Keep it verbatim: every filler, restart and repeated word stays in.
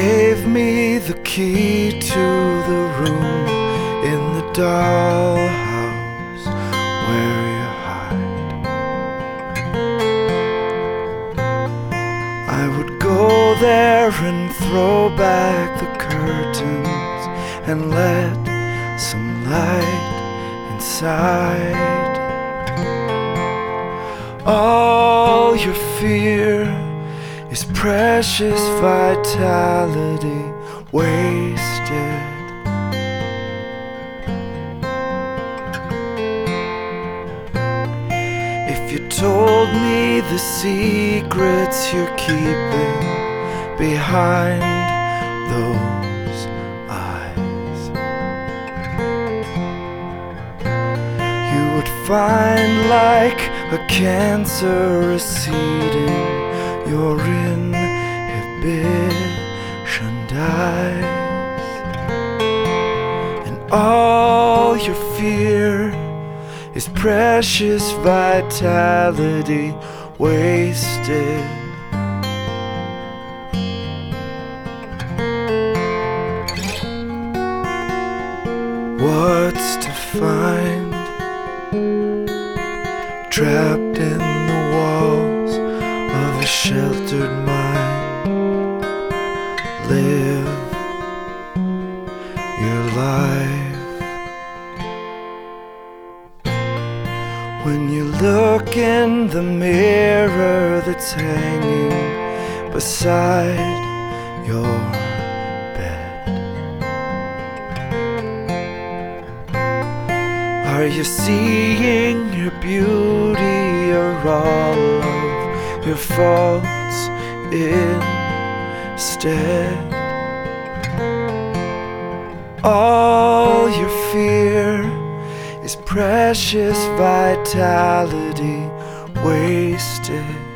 gave me the key to the room in the dollhouse where you hide. I would go there and throw back the curtains and let some light inside. All your fear is precious vitality wasted. If you told me the secrets you're keeping behind those eyes, you would find, like a cancer receding, your inhibition dies, and all your fear is precious vitality wasted. What's to find trapped in the walls of a sheltered mind? Live your life. When you look in the mirror that's hanging beside your bed, are you seeing your beauty or all of your faults instead? All your fear is precious vitality wasted.